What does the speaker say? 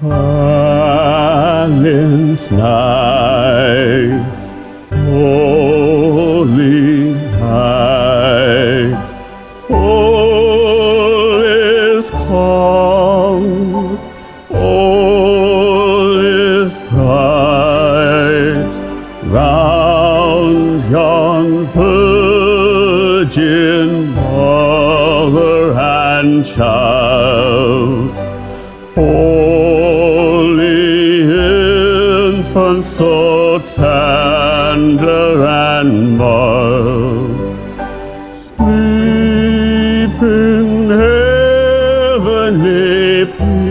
Silent night, holy night, all is calm, all is bright, round yon virgin mother and child. Holy infant, so tender and mild, sleep in heavenly peace.